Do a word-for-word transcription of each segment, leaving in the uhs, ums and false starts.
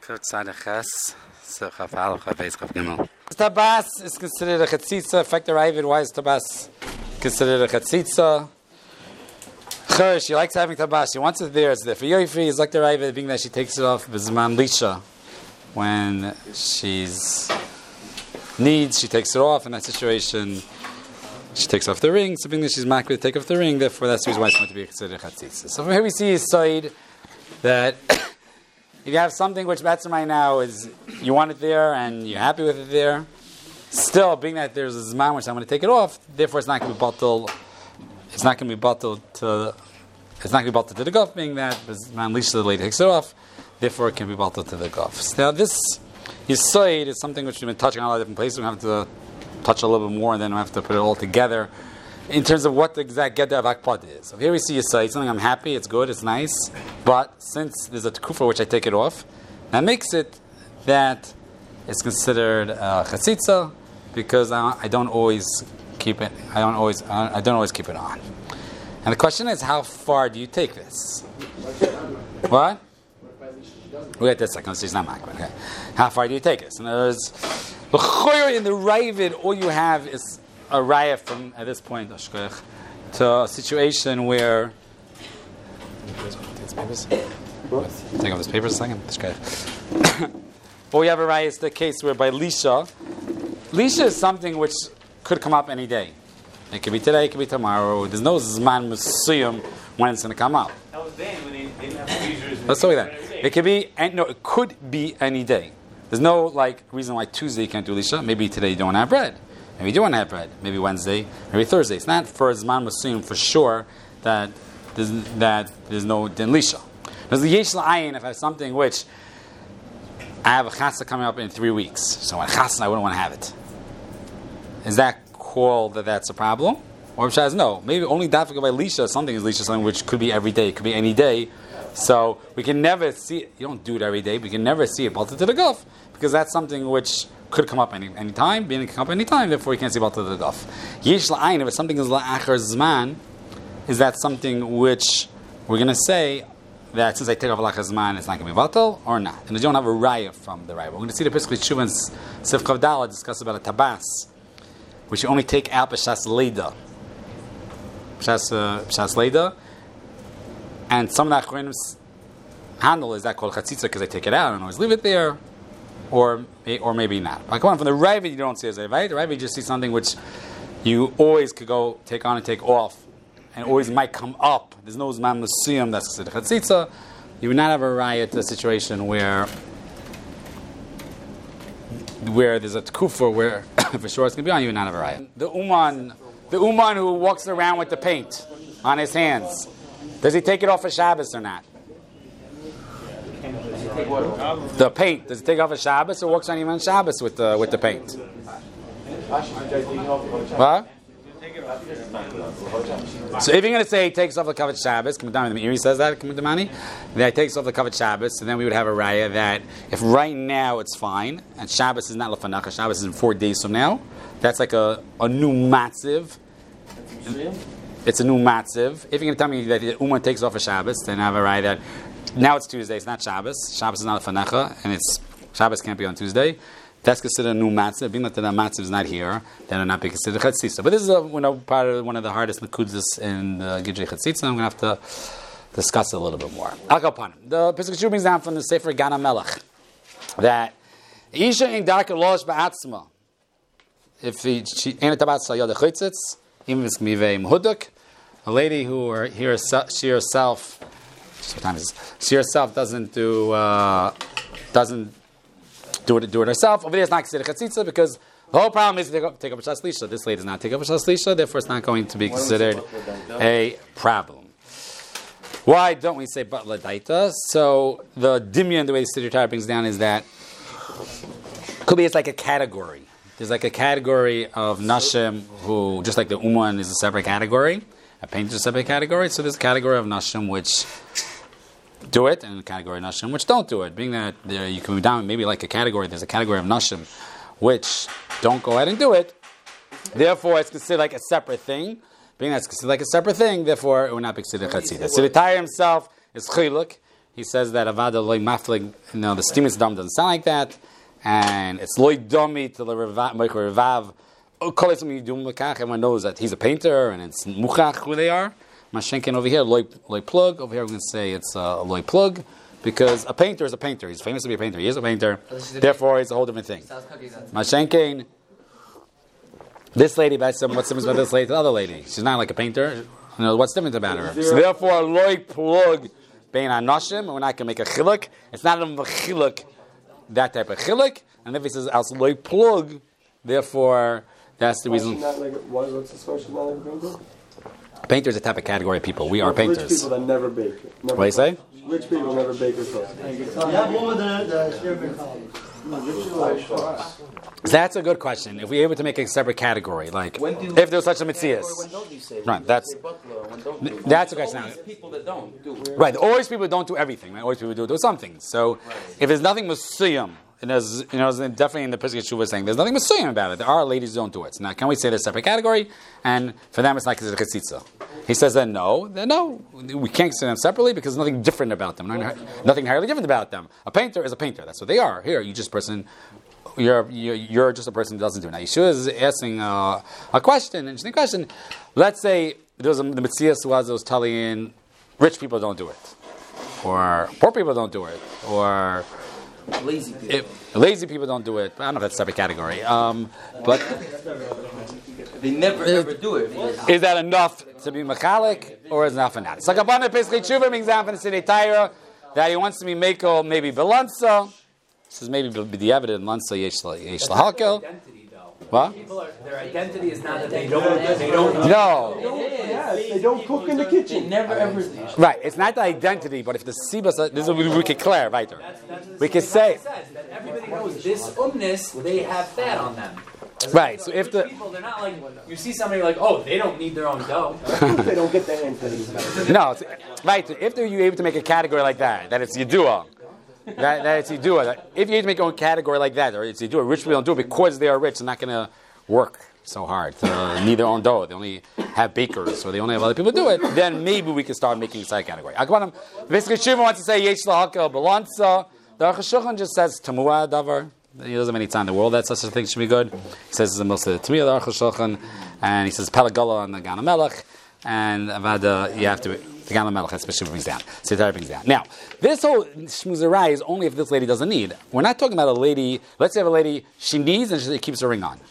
Tabas is considered a chatzitza. In fact, the Ravid, why is Tabas considered a chatzitza? Chur, she likes having Tabas. She wants it there. It's there. For Yoifi, it's like the Ravid, being that she takes it off Bizman Lisha. When she's needs, she takes it off. In that situation, she takes off the ring. So being that she's makbid to take off the ring, therefore that's the reason why it's going to be considered a chatzitza. So from here we see a side that if you have something which Betzim right now is, you want it there and you're happy with it there, still, being that there's a Zman which I'm going to take it off, therefore it's not going to be bottled, it's not going to be bottled to, it's not going to be bottled to the guf, being that Zman Lisha the lady takes it off, therefore it can be bottled to the guf. So now this Yisoid is something which we've been touching on a lot of different places. We have to touch a little bit more and then we have to put it all together in terms of what the exact Gedder of Akpad is. So here we see Yisoid, something I'm happy, it's good, it's nice, but since there's a Tekufa which I take it off, that makes it that it's considered uh, chatzitza because I, I don't always keep it. I don't always. I don't always keep it on. And the question is, how far do you take this? What? We'll get this second. She's not makbid. Okay. How far do you take this? In other words, in the Ravid, all you have is a raya from at this point to a situation where. Take off this paper a second. Or we have a raya is the case where by Lisha, Lisha is something which could come up any day. It could be today, it could be tomorrow. There's no Zman Musuyum when it's going to come up. That was then when they didn't have freezers. Let's look at that. It could be, and no, it could be any day. There's no like reason why Tuesday you can't do Lisha. Maybe today you don't have bread. Maybe you do want to have bread. Maybe Wednesday, maybe Thursday. It's not for Zman Musuyum for sure that there's, that there's no Din Lisha. There's the Yesh La'ayin if I have something which I have a chasa coming up in three weeks. So at chasa I wouldn't want to have it. Is that called that that's a problem? Or Shaz, no. Maybe only dafika by Lisha, something is Lisha, something which could be every day, it could be any day. So we can never see it. You don't do it every day, but we can never see it bolted to the guf because that's something which could come up any any time, being it can come up any time, therefore you can't see bolted to the guf. Yesh la'ayin, if something is la'achar zman, is that something which we're going to say that since I take off la'achar zman, it's not going to be batal or not? And we don't have a raya from the raya. We're going to see the Pesach Tshuva and Sif Kavdala discuss about a tabas, which you only take out b'shas leida, b'shas uh, b'shas leida, and some of the achronim's handle is that called chatzitza because they take it out and always leave it there, or or maybe not. But come on, from the Ravid you don't see it, right? The Ravid you just see something which you always could go take on and take off, and always might come up. There's no zman musiyum that's considered chatzitza. You would not have a raya to a situation where where there's a tekufa where for sure it's going to be on, you would not have a raya. The uman, the uman who walks around with the paint on his hands, does he take it off of Shabbos or not? The paint, does he take it off of Shabbos or walks on even Shabbos with the with the paint? What? So if you're going to say he takes off the covered Shabbos, the Meiri says that, that he takes off the covered Shabbos, so then we would have a raya that if right now it's fine, and Shabbos is not lefanacha, Shabbos is in four days from now, that's like a, a new matziv. It's a new matziv. If you're going to tell me that the Uman takes off a Shabbos, then I have a raya that now it's Tuesday, it's not Shabbos, Shabbos is not lefanacha, and it's Shabbos can't be on Tuesday. That's considered a new matzah. Being that the matzah is not here, then it will not be considered chatzitza. But this is a, you know, part of one of the hardest nakudas in the Gidrei chatzitza. I'm going to have to discuss it a little bit more. I'll go upon it. The Pesach Tshuva brings down from the Sefer Gana Melech that Isha in dark losh ba'atzma. If she ain't about sayad chatzitz, even if it's mivei mehuduk, a lady who or he herself, she herself, sometimes she herself doesn't do uh, doesn't. Do it, do it herself. Over there, it's not considered chatzitza because the whole problem is to take up, take up a shas lisha. This lady does not take up a shas lisha, therefore it's not going to be considered a problem. Why don't we say but ladaita? So the dimyan, the way the Siddur Torah brings down, is that could be it's like a category. There's like a category of nashim who, just like the uman is a separate category, a painter is a separate category. So there's a category of nashim which do it, and a category of nashim which don't do it. Being that there, you can move down maybe like a category, there's a category of nashim which don't go ahead and do it. Therefore, it's considered like a separate thing. Being that it's considered like a separate thing, therefore it will not be considered chatzitza. So the Torah himself is chiluk. he says that avada loy maflig, you know, the steamus dam doesn't sound like that, and it's loy domi to the revav. Everyone knows that he's a painter, and it's muchach who they are. Mashenkin over here, loy, loy plug. Over here, we're going to say it's a loy plug, because a painter is a painter. He's famous to be a painter. He is a painter. Therefore, it's a whole different thing. Mashenkin. This lady, what's the difference about this lady to the other lady? She's not like a painter. You know, what's different about her? So therefore, loy plug bein anoshim, and we're not going to make a chiluk. It's not a chiluk, that type of chiluk. And if he says as loy plug, therefore. That's the reason. Not like, why, what's the question? Not like a painter? Painter is a type of category of people. We are painters. Rich people that never bake. Never What do you say? Rich people never bake or toast. That's a good question. If we're able to make a separate category, like if there's such a mitzias, right? That's that's a question. People that don't do it. Right. Always people don't do everything. Right? Always people do do something. So if there's nothing musiyam. And there's, you know, definitely in the Pesach Shuvah saying there's nothing Messiah about it. There are ladies who don't do it. So now, can we say there's a separate category? And for them, it's not considered chetzitza. He says that no, then no, we can't consider them separately because there's nothing different about them. Nothing entirely different about them. A painter is a painter. That's what they are. Here, you just person. You're, you're you're just a person who doesn't do it. Now, Yeshua is asking uh, a question, an interesting question. Let's say there was a, the Metzias who was, was telling rich people don't do it, or poor people don't do it, or Lazy people. If, lazy people don't do it. I don't know if that's a separate category. Um, but they never is, ever do it. Is that enough to be mechalik, or is it enough for that? It's like a bana pesach tshuva brings down from the Sidei Torah that he wants to be meko maybe belanza. This is maybe be the evidence lanza yesh lahakel. What? People are, their identity is not that they don't. They don't. No. Yeah, they don't cook in the kitchen. They never ever. Right. It's not the identity, but if the sibas, this is what we could clear right there. We could say Says that everybody knows this umness. They have fat on them. right. So if the people, they're not like you see somebody like, oh, they don't need their own dough. They don't get the hand things. no, it's, right. So if you're able to make a category like that, that it's yidua. That, that it's Yidua. If you need to make your own category like that, or it's Yidua, rich people don't do it because they are rich. They're not going to work so hard to need their own dough. They only have bakers, or they only have other people do it. Then maybe we can start making a side category. Basically, Shiva wants to say Yesh Lahakel Balanza. The Aruch HaShulchan just says Tamua Davar. He doesn't have any time in the world that such a thing should be good. He says it's the most of the Tamia the Aruch HaShulchan, and he says Pelagala on the Gan HaMelech, and Avada you have to. The Gan HaMelech, that's what Shiva brings down. Sitar brings down. Now, this whole shmuzerai is only if this lady doesn't need. We're not talking about a lady, let's say have a lady, she needs and she keeps her ring on.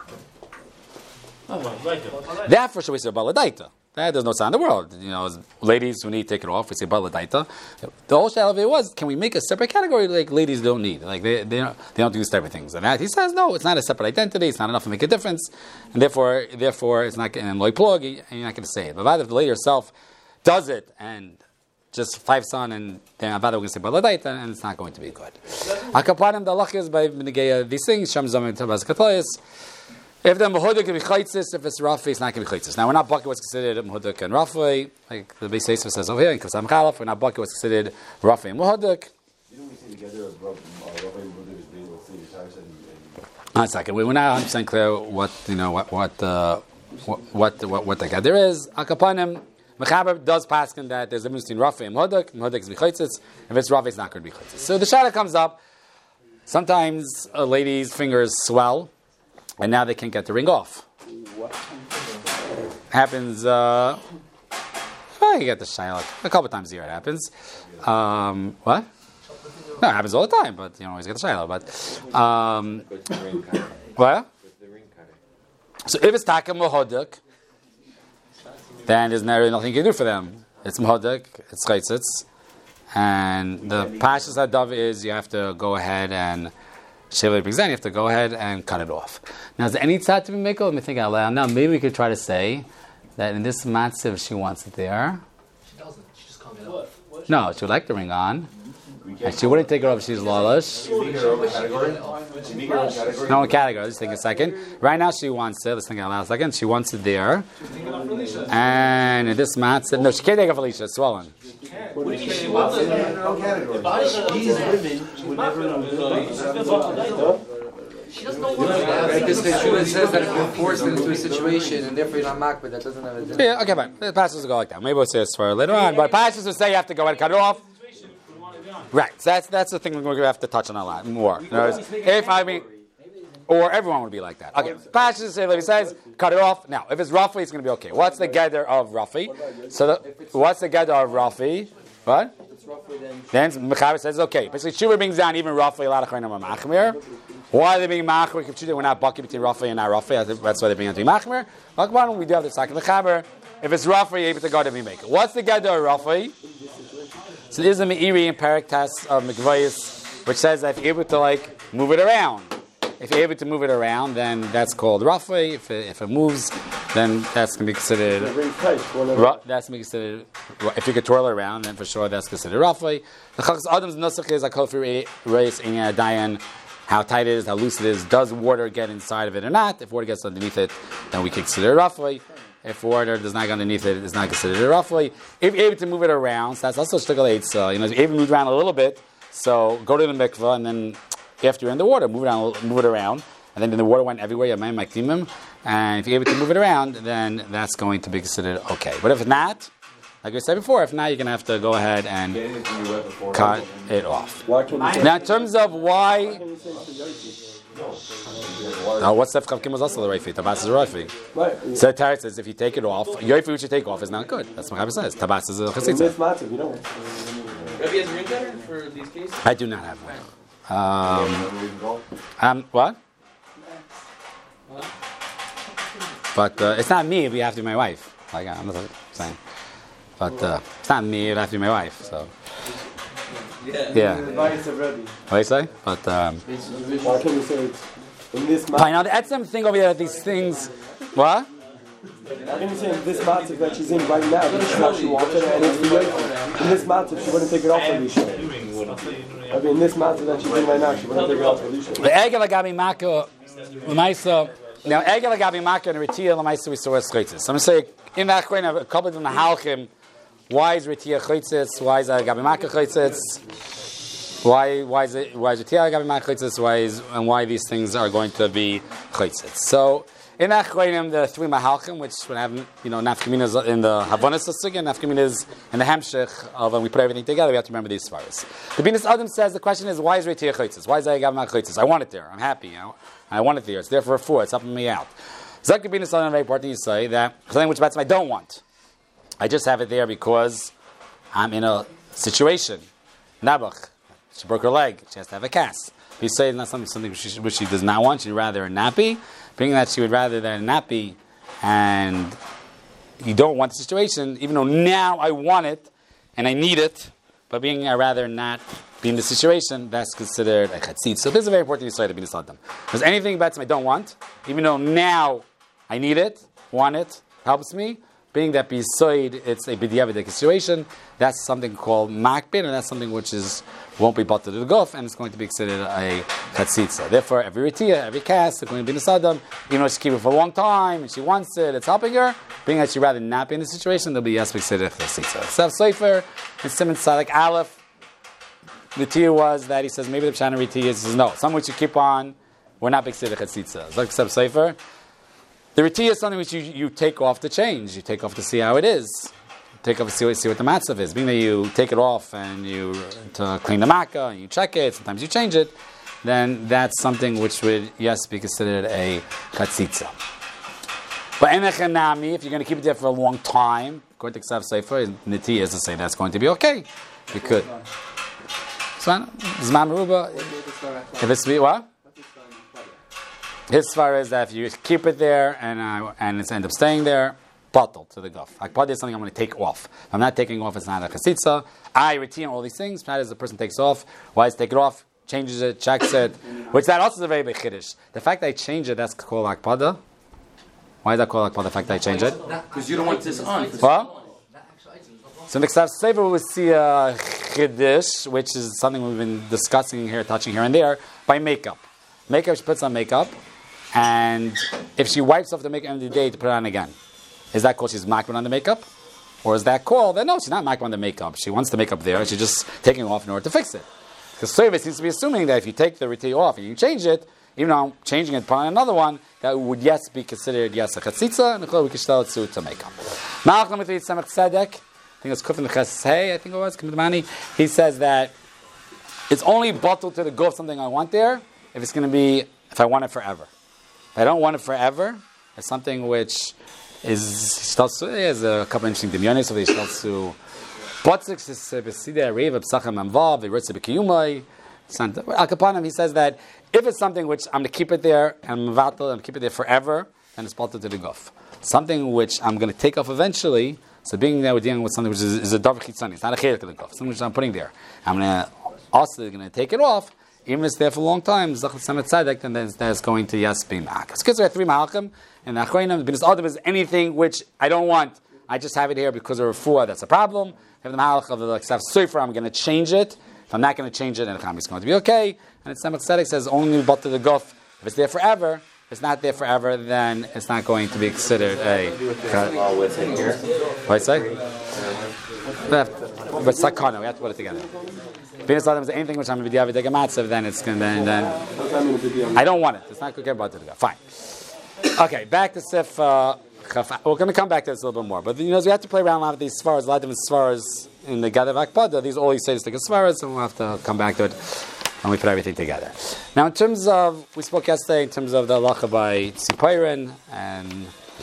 That for sure we say baladaita. That there's no sign in the world. You know, ladies who need to take it off, we say baladaita. The whole shell of it was, can we make a separate category like ladies don't need? Like they they don't, they don't do these type of things. And that he says, no, it's not a separate identity, it's not enough to make a difference. And therefore, therefore it's not and loy plug, and you're not going to say it. But rather if the lady herself does it and just five son and then Avada we're going to say baladaita and it's not going to be good. Akapanim the halach is by these things. Sham zamim tabas katlayis. If the mehudik can be chaytzis, if it's rafi, it's not going to be chaytzis. Now we're not bucket what's considered mehudik and rafi, like the Beis Yosef says over here in Kasam Chalaf. We're not bucket what's considered rafi and mehudik. Didn't we say together of rafi and mehudik is being with the entire set? One second, we're not one hundred percent clear what you know what what uh, what what what, what the gather is. Akapanim. Mechaber does paskin that there's a difference between Rafi and Mehudik. Mehudik is b'chaitzitz. If it's Rafi, it's not going to be b'chaitzitz. So the shada comes up. Sometimes a lady's fingers swell, and now they can't get the ring off. What? Happens. Uh, well, you get the shayla a couple times a year. It happens. Um, what? No, it happens all the time, but you don't always get the shayla. But um, what? So if it's taka Mehudik, then there's nothing you can do for them. It's Mehudik, it's chaitzitz, and the pashas hadav is you have to go ahead and shiva brings down. You have to go ahead and cut it off. Now, is there any tzad to be makel? Let me think out loud. Now, maybe we could try to say that in this matziv she wants it there. She doesn't. She just can't get it off. No, she would like the ring on. And she wouldn't take it off if she's lawless. No category. Let's think a second. Right now she wants it. Let's think out loud a second. She wants it there. And in this mat, no, she can't take it off Alicia. It's swollen. What do you mean she wants it? No category. These women would never. She doesn't know what Like this Yeshua says that if you're forced into a situation and therefore you're not mocked, but that doesn't have a Yeah, okay, fine. The pastors will go like that. Maybe we'll say this for later on. But pastors will say you have to go ahead and cut it off. Right. So that's that's the thing we're going to have to touch on a lot more. In other words, if I mean, or everyone would be like that. Okay. Pashas he says, cut it off. Now, if it's roughly, it's going to be okay. What's the gather of roughly? So the, what's the gather of roughly? What? Then Mechaber says, okay. Basically, Shuvah brings down even roughly a lot of Chayim are Machmir. Why are they being Machmir? If we're not bucky between roughly and not roughly, that's why they're being Machmir. Like one, we do have the second Mechaber. If it's roughly, you're able to go to make it. What's the gather of roughly? So there's a Meiri in Parak Test of Mikvayis, which says that if you're able to like move it around. If you're able to move it around, then that's called roughly. If it, if it moves, then that's going to be considered. Ru- that's going to be considered. If you could twirl it around, then for sure that's considered roughly. The Chachas Adam's nusach is a kofi race in a dayan. How tight it is, how loose it is. Does water get inside of it or not? If water gets underneath it, then we can consider it roughly. If water does not get underneath it, it's not considered roughly. If you're able to move it around, so that's also shtickle eitz. So you know, if you're able to move it around a little bit, so go to the mikvah and then. After you're in the water, move it around, move it around, and then the water went everywhere. You have makdimim, and if you're able to move it around, then that's going to be considered okay. But if not, like we said before, if not, you're going to have to go ahead and cut it off. Now, in terms of why, now what's Sef Chav Kim was also the right feet. Tabas is the right feet. So Tarek says if you take it off, your feet which you take off is not good. That's what Chav says. Tabas is a chassidza. Rabbi has a ring cutter for these cases? I do not have one. Um, um, what? But uh, it's not me if you have to be my wife. Like I'm not saying. But uh, it's not me if you have to be my wife. So Yeah. yeah. Advice of Rebbe. What do you say? But um, Why can we say it's in this fine. matzah? Now the etzem thing over there. These things. What? Why can we say in this matzah that she's in right now? This is what she wanted, and it's the yoke. In this matzah, she wouldn't take it off for Lisha. I mean, in this matzah that she's in right now, she wouldn't take it off for Lisha. The egel agabi maka l'maisa. Now egel agabi maka and retia l'maisa we saw as chaytzis. So I'm going to say in that coin a couple of the halchim. Why is retia chaytzis? Why is agabi maka chaytzis? Why why is it why is retia agabi maka chaytzis? Why is and why these things are going to be chaytzis? So in that coin the three mahalchim which would have you know nafkaminas in the havanas again nafkaminas in the hamshich of when we put everything together we have to remember these svaras. The Binas Adam says the question is why is retia chaytzis? Why is agabi maka chaytzis? I want it there. I'm happy. You know? I want it there. It's there for a four. It's helping me out. Zak the Binas Adam very important. You say that something which I don't want. I just have it there because I'm in a situation. Nabach, she broke her leg. She has to have a cast. If you say it's not something, something which, she, which she does not want, she'd rather a nappy. Being that she would rather than a nappy, and you don't want the situation, even though now I want it and I need it, but being I rather not be in the situation, that's considered a chatzit. So this is a very important insight to be nisad them. Because anything about I don't want, even though now I need it, want it, helps me. Being that beside it's a b'diavad situation, that's something called makbid, and that's something which is won't be bought to the guf, and it's going to be considered a chatzitza. Therefore, every retia, every cast, is going to be nisadam. Even though she keep it for a long time and she wants it, it's helping her. Being that she'd rather not be in the situation, there'll be yes considered chatzitza. Sef Sefer and Simon Sadik Aleph. The tia was that he says maybe the Pshana retia he says no, some which you keep on, we're not considered chatzitza. It's like Sef Sefer. The retia is something which you, you take off to change. You take off to see how it is. You take off to see what, see what the matzav is. Being that you take it off and you to clean the makkah and you check it, sometimes you change it, then that's something which would, yes, be considered a katzitza. But enechanami, if you're going to keep it there for a long time, according to Ksav Sefer, Niti is to say that's going to be okay. You could. Zman Ruba, if it's what? His svar is that if you keep it there and uh, and it's end up staying there, bottle to the guf. Akpad is something I'm going to take off. If I'm not taking off, it's not a chasitza. I retain all these things. That is the person takes off. Why is take it off? Changes it, checks it. Which that also is a very big chiddush. The fact that I change it, that's called akpada. Why is that called akpada? The fact that I change it? Because you don't want this on. What? So next time, Sefer we see a chiddush, which is something we've been discussing here, touching here and there, by makeup. Makeup, she puts on makeup. And if she wipes off the makeup end of the day to put it on again, is that called she's makban on the makeup? Or is that called that no, she's not makban on the makeup. She wants the makeup there, and she's just taking it off in order to fix it. Because Soiva seems to be assuming that if you take the reti off and you change it, even though I'm changing it, put on another one, that would yes be considered yes a chatzitza, and we could tell it to makeup. Malachim with Samach Tzedek, I think it's Kufin Chesed, I think it was, Kemedmani, he says that it's only bottled to the go of something I want there if it's going to be, if I want it forever. If I don't want it forever, it's something which is, there's a couple of interesting dimyonis of the Shtalsu. Potzix is Besida Reva Psacham Amvav, the Ritza Bekiyumai. Al Kapanim, he says that if it's something which I'm going to keep it there, and I'm about to keep it there forever, then it's bottled to the guf. Something which I'm going to take off eventually, so being there we're dealing with something which is, is a davar chitzani, it's not a chelik of the guf, something which I'm putting there. I'm going to also going to take it off, even if it's there for a long time, Zachal Samet Tzadek, then that's going to yes be ma'ak. So we have three ma'akim, and the Achroinim, the Binas Adam is anything which I don't want, I just have it here because of refuah, that's a problem. We have the ma'alach of the like, Sefer, I'm going to change it. If I'm not going to change it, then the Chami is going to be okay. And it's Samach Tzedek says only but to the guf. If it's there forever, if it's not there forever, then it's not going to be considered a. What say? But sakana, we have to put it together. Binas Adam is anything which I'm going to be a matzav, then it's going to then, then I don't want it. It's not good about to the guf. Fine. Okay, back to Sif. Uh, We're going to come back to this a little bit more, but you know we have to play around a lot with these svaras, a lot of different svaras in the Gadav Akpada. These all you say is like a svaras, and we'll have to come back to it when we put everything together. Now, in terms of we spoke yesterday in terms of the halacha by Tzipayrin and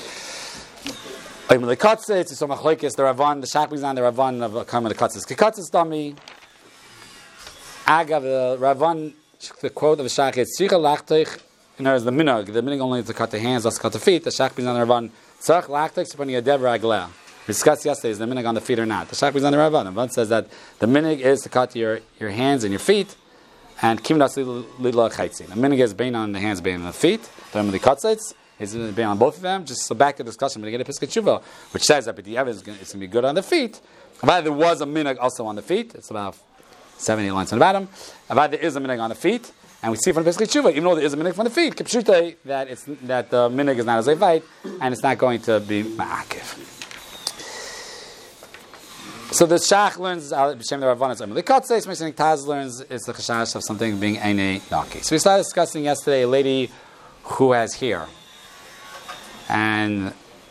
Oimel Katzitz, so Machlokes, the Ravan, the Shach brings on the Ravan of Karmel Katzitz, Katzitz Dami. Agav the Ravan, the quote of the Shach is Tzricha Lachtich. And there's the minog. The minog only to cut the hands, let's cut the feet. The Shach brings on the Ravan. Tzach lachtek supani yadev ragleh. We discussed yesterday, is the minig on the feet or not? The Shach brings on the Ravan. The Ravan says that the minig is to cut your, your hands and your feet, and kimdas lila chaitzin. The minig is bein on the hands, bein on the feet. The minig katzitz is bein on both of them. Just so back to the discussion, we're going to get a Pesach Tshuva, which says that the evidence is going to be good on the feet. But there was a minig also on the feet. It's about seventy lines on the bottom. But there is a minig on the feet. And we see from the Pesach Tshuva, even though there is a minig from the feet, kipshutei, that it's that the minig is not a zayvite, and it's not going to be ma'akiv. So the Shach learns b'shem the Ravan is Emily Katzes. Meshing Taz learns it's the chashash of something being eine naki. So we started discussing yesterday a lady who has hair, and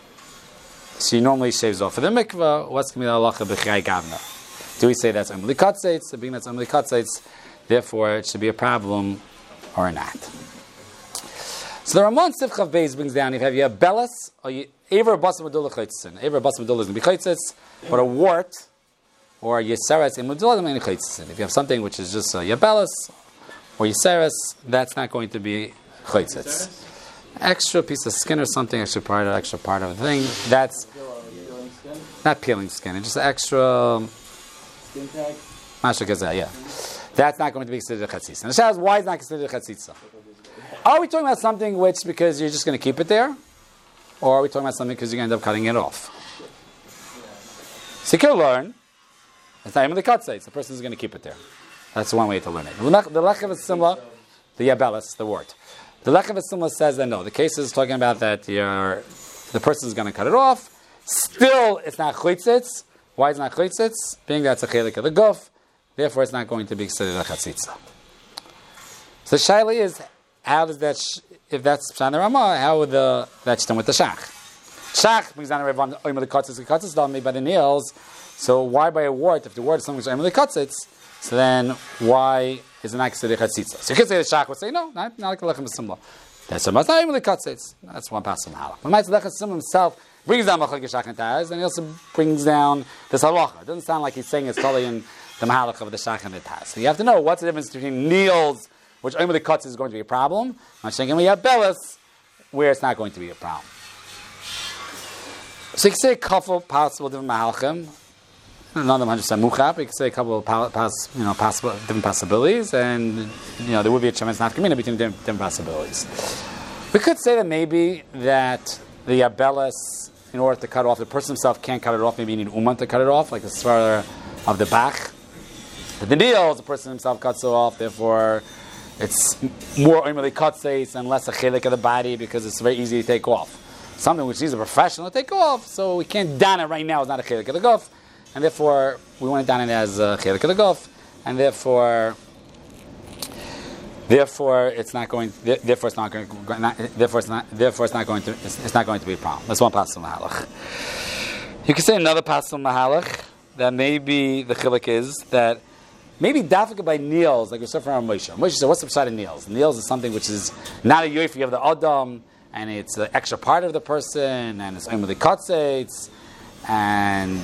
she normally shaves off for the mikvah. What's going to be the halacha b'chai gavna? Do we say that's Emily Katzes? Being that's Emily Katzes, therefore it should be a problem or not. So the Ramon Sivchav Beis brings down, if you have bellas, or you Ever Bas Medulla Chaitzin. Ever Bas Medulla is going to be Chaitzitz, but a wart, or Yeseres in Medulla, is Chaitzitz. If you have something which is just a Yabelas, or Yeseres, that's not going to be Chaitzitz. Extra piece of skin or something, extra part of extra part of a thing, that's not peeling skin, it's just extra Skin tag? Masha Gazah, yeah. That's not going to be considered a chatzitza. And the Shah is, why is it not considered a chatzitza? Are we talking about something which, because you're just going to keep it there? Or are we talking about something because you're going to end up cutting it off? So you can learn, it's not even the katzitza, the person is going to keep it there. That's one way to learn it. The Lechav Simla, the Yabelis, the word. The Lechav Simla says that no, the case is talking about that you're, the person is going to cut it off. Still, it's not chlitzitz. Why is it not chlitzitz? Being that it's a chelik of the guf, therefore it's not going to be considered a chatzitza. So the shaila is, how does that, sh- if that's Pshan Ramah, how would the, that's done with the shach? Shach brings down a rev on oimer the katzitz, the katzitz done made by the nails. So why by a wart, if the wart is something which is oimer the katzitz, so then why is it not considered chatzitza? So you could say the shach would say, no, not, not like the lechem simla. That's not oimer the katzitz. That's one pass from halach. But the lechem simla himself brings down machlokes shach and taz, and he also brings down this halacha. It doesn't sound like he's saying it's totally in the mahalach of the shach and the taz. So you have to know what's the difference between nails, which oimer the katzitz is going to be a problem, and saying we have bellas, where it's not going to be a problem. So you can say a couple possible different mahalachim. None of them one hundred percent muchap. You can say a couple of pass, you know, possible different possibilities, and you know there would be a tremendous nafkamina between different, different possibilities. We could say that maybe that the yabelas, in order to cut off, the person himself can't cut it off. Maybe you need uman to cut it off, like the svara of the bach. But the deal is the person himself cuts it off. Therefore, it's more oimeli katzes and less a chelik of the body because it's very easy to take off. Something which needs a professional to take off, so we can't don it right now. It's not a chelik of the guf. And therefore, we want to down it as a chelik of the guf, and therefore, therefore, it's not going. Therefore, it's not going. Not, therefore, it's not. Therefore, it's not going to. It's, it's not going to be a problem. That's one pasuk mahalach. You can say another pasuk mahalach that maybe the chiluk is that maybe dafka by nails, like we said from Moshe. Moshe said, what's the side of nails? Nails is something which is not a yoifi of the adam, and it's an extra part of the person, and it's only the kotzeitz, and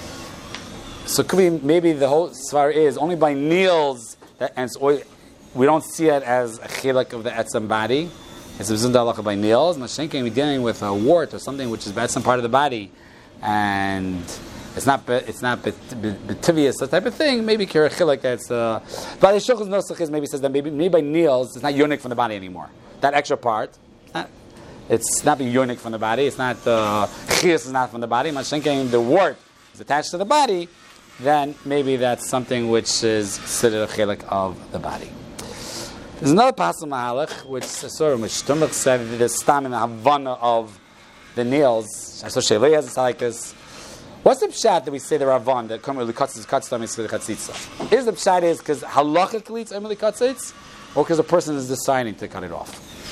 so it could be maybe the whole svar is only by nails that, and it's, we don't see it as a chilek of the etzem body. It's a halacha by nails. Mashenkin, we're dealing with a wart or something which is the etzem part of the body, and it's not it's not betivius, that type of thing. Maybe kira chilek that's. Uh, but the shulchan nosach is maybe says that maybe maybe by nails it's not yonik from the body anymore. That extra part, it's not, it's not being yonik from the body. It's not the uh, chias is not from the body. Mashenkin, the wart is attached to the body. Then maybe that's something which is considered a chilek of the body. There's another pasuk mahalach which sort of Mishtumach said that there's stam in the havana of the nails. So Shelei has it like this. What's the pshat that we say the Ravan that come really cuts cuts them into the chatzitza? Is the pshat is because halachically it's emily katzitz, or because the person is deciding to cut it off?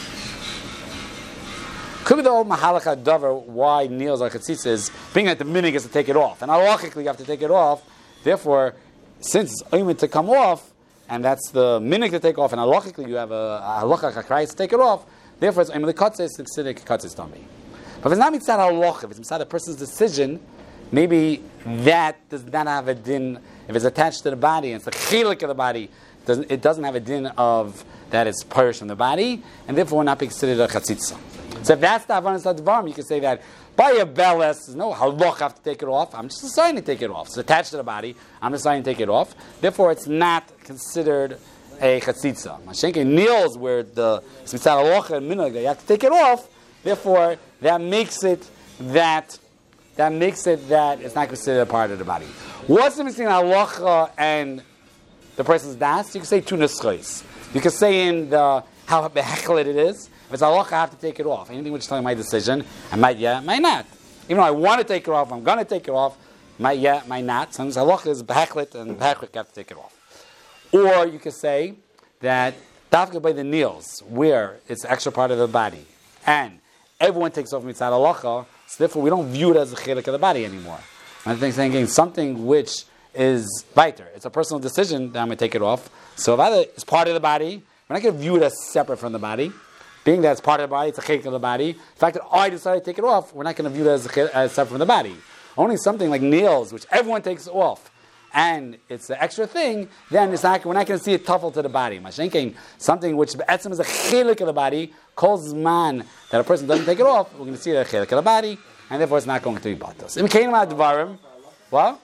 Could be the old mahalach davar why nails are chatzitza is being that the minig is to take it off, and halachically you have to take it off. Therefore, since it's aimed to come off, and that's the minig to take off, and halachically you have a halacha chakrais to take it off. Therefore, it's emily katzitz to consider katzitz tummy. But if it's not mitzad halach, if it's mitzad the person's decision, maybe that does not have a din. If it's attached to the body and it's the chilik of the body, it doesn't, it doesn't have a din of that it's parish from the body, and therefore will not be considered a chatzitza. So if that's the avanas advarim, you can say that by a beles, there's no halach have to take it off. I'm just deciding to take it off. It's attached to the body. I'm deciding to take it off. Therefore, it's not considered a chatzitza. Mashenke nails where the mitzad halacha and minhag you have to take it off. Therefore, that makes it that. That makes it that it's not considered a part of the body. What's the between halacha and the person's das? You can say two neschos. You can say in the how behechlet it is. If it's halacha, I have to take it off. Anything which is telling my decision, I might yeah, might not. Even though I want to take it off, I'm going to take it off. Might yeah, might not. Sometimes halacha is behechlet, and behechlet you have to take it off. Or you can say that dafka by the nails, where it's an extra part of the body, and everyone takes off mitzad halacha. So therefore, we don't view it as a chilek of the body anymore. I'm thinking something which is biter. It's a personal decision that I'm going to take it off. So if either it's part of the body, we're not going to view it as separate from the body. Being that it's part of the body, it's a chilek of the body. The fact that I decided to take it off, we're not going to view it as, a, as separate from the body. Only something like nails, which everyone takes off, and it's an extra thing, then it's not, we're not going to see it tuffle to the body. Mashenkein, something which etzem is a chilek of the body, calls man that a person doesn't take it off, we're going to see the chilek of the body, and therefore it's not going to be batos. What?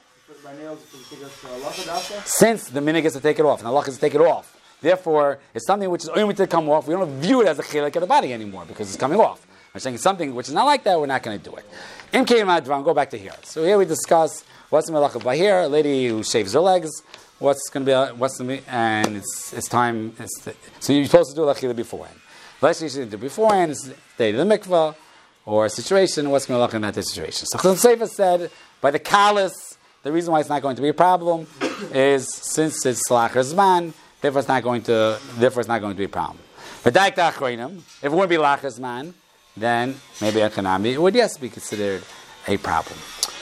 Since the minig is to take it off, and Allah is to take it off, therefore it's something which is only to come off. We don't view it as a chilek of the body anymore because it's coming off. I'm saying something which is not like that. We're not going to do it. Im go back to here. So here we discuss what's the melacha by here. A lady who shaves her legs. What's going to be? What's the and it's it's time. It's the, so you're supposed to do lachila beforehand. Let's say you should do beforehand. It's the day of the mikvah or a situation. What's going to look in that situation? So Chazon Sofer said by the kalis, the reason why it's not going to be a problem is since it's lachar zman, therefore it's not going to. Therefore it's not going to be a problem. But if it wouldn't be lachar zman, then maybe economy would yes be considered a problem.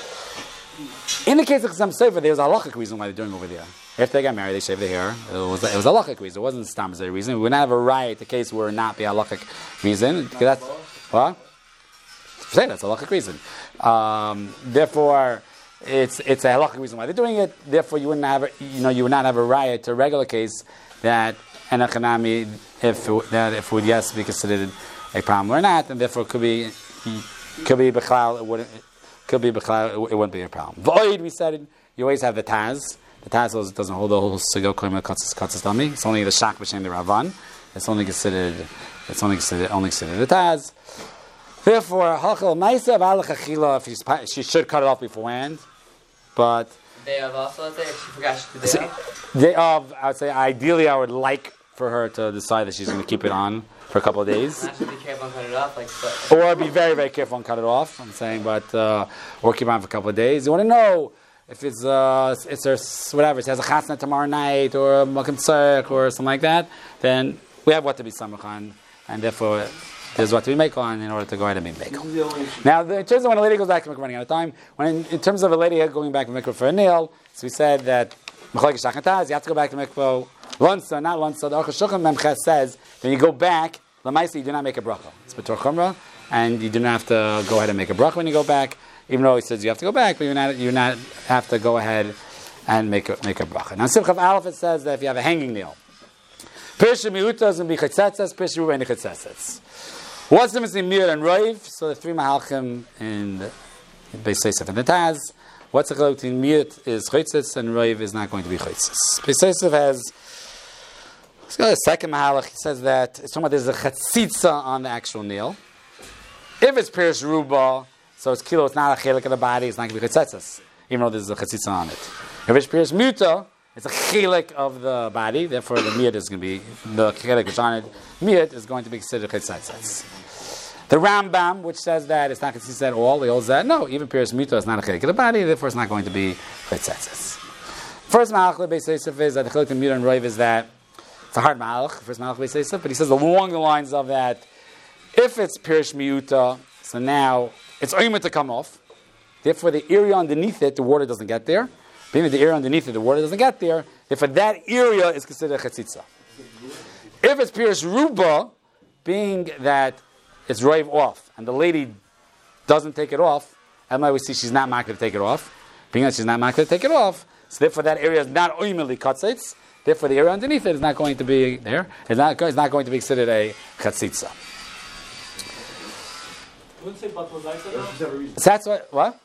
In the case of Chazon Sofer, there's a halachic reason why they're doing over there. If they got married, they shave their hair. It was, it was a halachic reason. It wasn't a stam reason. We would not have a riot, the case where it not be a halachic reason. That's, what? Say that's a halachic reason. Um, therefore, it's it's a halachic reason why they're doing it. Therefore, you wouldn't have a, you know you would not have a riot to a regular case that an economy if that if would yes be considered a problem or not, and therefore it could be could be b'chlal, it wouldn't could be b'chlal, it wouldn't be a problem. V'oid, we said you always have the taz. The taz doesn't hold the whole sigo koyim katzis katzis dami. It's only the shak b'shem the ravan. It's only considered. It's only considered only considered the taz. Therefore, halachal ma'isa v'alach achila. If she should cut it off beforehand, but Day of also, day if she forgot she did day of. Day of, I would say ideally I would like for her to decide that she's going to keep it on for a couple of days. Not to be careful and cut it off, like. But, or be very, very careful and cut it off. I'm saying, but uh, or keep it on for a couple of days. You want to know if it's uh, it's her whatever. She has a chasna tomorrow night or a makom tzarek or something like that. Then we have what to be samach on, and therefore there's what to be make on in order to go ahead and be make. Now, the, in terms of when a lady goes back to mikvah, running out of time. When in, in terms of a lady going back to mikvah for a nail, so we said that Machlokes Shach and Taz, you have to go back to mikvah. Lunsa, not lunsa. The Aruch HaShulchan Memches says when you go back, lamaisa you do not make a bracha. It's b'tor chumrah, and you do not have to go ahead and make a bracha when you go back. Even though he says you have to go back, but you not you not have to go ahead and make a make a bracha. Now, Simchav Aleph it says that if you have a hanging nail, Pirsha Miuta is going to be Chetzetzes, Pirsha Ruba Chetzetzes. What's the difference between Mir and Roiv? So the three Mahalchim in the Beis Yosef and the Taz. What's the difference between Mir is Chetzetz and Roiv is not going to be Chetzetz. Beis Yosef has let's go to the second Mahalach. He says that it's talking about there's a Chatzitza on the actual nail. If it's Pirsha Ruba, so it's kilo, it's not a chelik of the body, it's not going to be Chetzetzes, even though there's a Chatzitza on it. If it's Pirsha Muta, it's a chelik of the body, therefore the miyat is going to be, the chelik which on it, miyat is going to be considered Chetzetzes. The Rambam, which says that it's not considered at all, he holds that, no, even Pirsha Muta is not a chelik of the body, therefore it's not going to be Chetzetzes. First Malach Beis Yosef is that the chelik of Miyat and Roiv is that, it's a hard Malach, first Malach Beis Yosef, but he says along the lines of that, if it's Pirsha Muta, so now it's oimer to come off. Therefore, the area underneath it, the water doesn't get there. Being that the area underneath it, the water doesn't get there. Therefore, that area is considered a chetzitza. If it's Pirsha Ruba, being that it's roiv off, and the lady doesn't take it off, and we see she's not makar to take it off. Being that she's not makar to take it off, so therefore that area is not oimerly katzitz. Therefore, the area underneath it is not going to be there. It's not, it's not going to be considered a chetzitza. So that's what, what?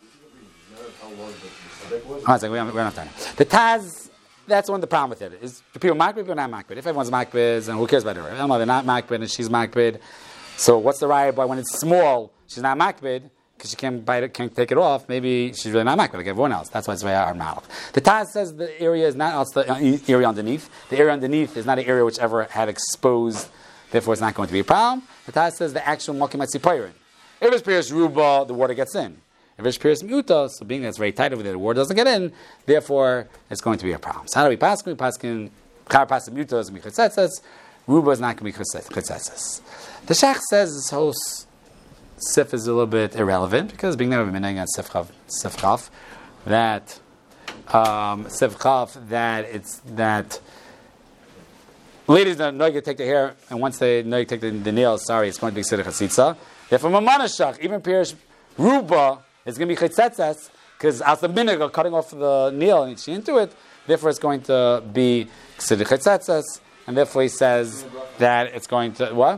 Oh, we don't have time. The Taz, that's one of the problem with it. Is do people makbid or not makbid? If everyone's makbid, and who cares about her? I don't know, they're not makbid and she's makbid. So what's the raya by when it's small, she's not makbid, because she can't bite it, can't take it off, maybe she's really not makbid like everyone else. That's why it's very hard malach. The Taz says the area is not also the area underneath. The area underneath is not an area which ever had exposed, therefore it's not going to be a problem. The Taz says the actual mokim atzipirin. If it's Pirsha Ruba, the water gets in. If it's Pirsha Miuta, so being that it's very tight over there, the water doesn't get in, therefore it's going to be a problem. So how do we pass? We pass in Char Pas Miuta is going to be Chetzetzes, Ruba is not going to be Chetzetzes. The Shach says this whole sif is a little bit irrelevant because being never been on Sifchav, that um, Sifchav, that it's that ladies don't know you take the hair, and once they know you take the, the nails, sorry, it's going to be Siddur Chatzitza. Therefore, Mamanashach, even Pirsha Ruba, is going to be Chetzetzes, because as the minhag cutting off the nail and she into it, therefore it's going to be Siddur Chetzetzes, and therefore he says that it's going to, what?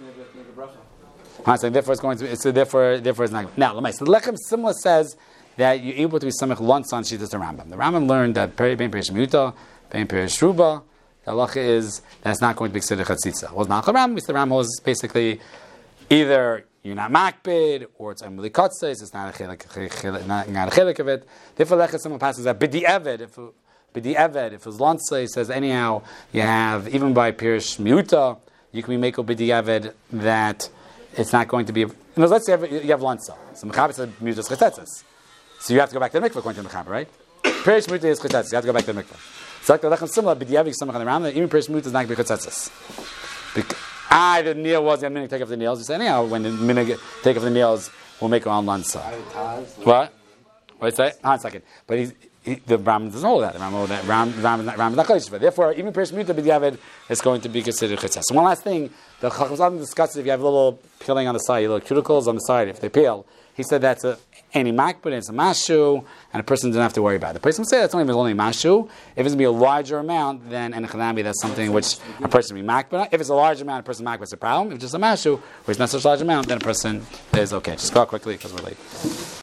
So therefore it's going to be, so therefore, therefore it's not. Now, so the Lechem Simla says that you're able to be samech lunch on Shittas the Rambam. The Rambam learned that Bein Pirsha Miuta, Bein Pirsha Ruba, the halacha is that's not going to be Siddur Chatzitza. Was not the Rambam, the Rambam was basically either you're not makbid, or it's emily kotzes, it's not a chelik, not, not a chelik of it. Therefore, Lechem Simla passes that b'di eved, if b'di eved, if it's lansa, he says anyhow, you have, even by Pirsha Miuta, you can be meko b'di eved that it's not going to be, you know, let's say you have lansa. So Mechaber said Miuta is chetetzes. So you have to go back to the mikveh according to Mechaber, right? Pirsha Miuta is chetetzes, you have to go back to the mikveh. So like the Lechem Simla, b'di eved, some on the Rambam, even Pirsha Miuta is not going to be chetetzes. Ah, the nail was the minhag take off the nails. You say anyhow, when the minhag take off the nails, we'll make our own lansa. What? What did you say? Hold on a second. But he's, he, the Rambam doesn't hold that. The Rambam hold that. Ram, Ram is not, Ram is not close. Therefore, even Pirsha Miuta b'diavad is going to be considered chetzes. So one last thing, the Chacham Zalman discusses if you have a little peeling on the side, little cuticles on the side, if they peel. He said that's a any makbid, it's a mashu, and a person doesn't have to worry about it. The person will say that's only if it's only mashu. If it's going to be a larger amount, then in a that's something which a person will be makbid. If it's a large amount, a person makbid is a problem. If it's just a mashu, where it's not such a large amount, then a person is okay. Just go quickly because we're late.